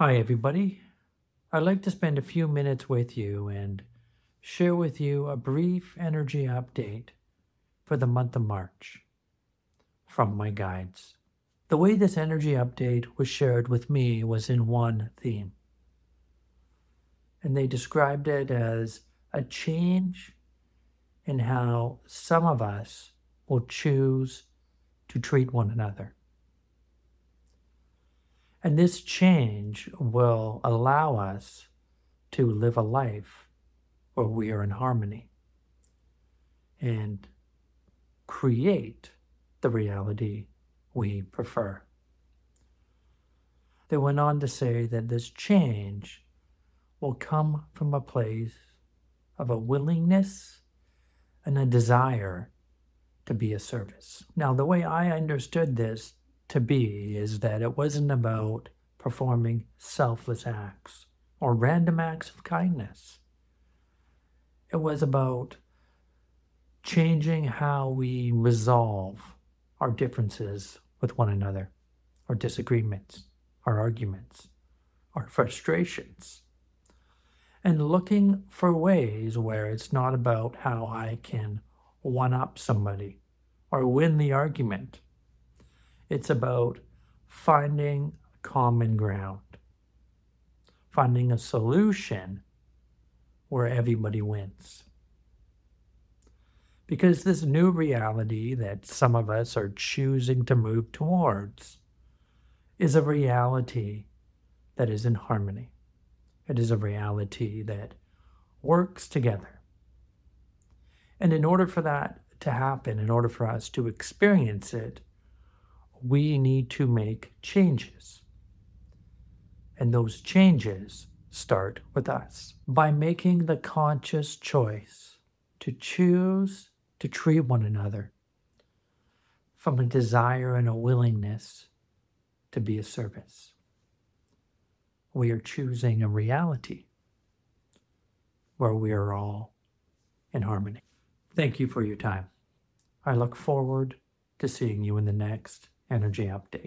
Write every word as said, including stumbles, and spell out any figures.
Hi, everybody. I'd like to spend a few minutes with you and share with you a brief energy update for the month of March from my guides. The way this energy update was shared with me was in one theme, and they described it as a change in how some of us will choose to treat one another. And this change will allow us to live a life where we are in harmony and create the reality we prefer. They went on to say that this change will come from a place of a willingness and a desire to be a service. Now, the way I understood this to be is that it wasn't about performing selfless acts or random acts of kindness. It was about changing how we resolve our differences with one another, our disagreements, our arguments, our frustrations, and looking for ways where it's not about how I can one up somebody or win the argument. It's about finding common ground, finding a solution where everybody wins. Because this new reality that some of us are choosing to move towards is a reality that is in harmony. It is a reality that works together. And in order for that to happen, in order for us to experience it, we need to make changes. And those changes start with us. By making the conscious choice to choose to treat one another from a desire and a willingness to be a service. We are choosing a reality where we are all in harmony. Thank you for your time. I look forward to seeing you in the next energy update.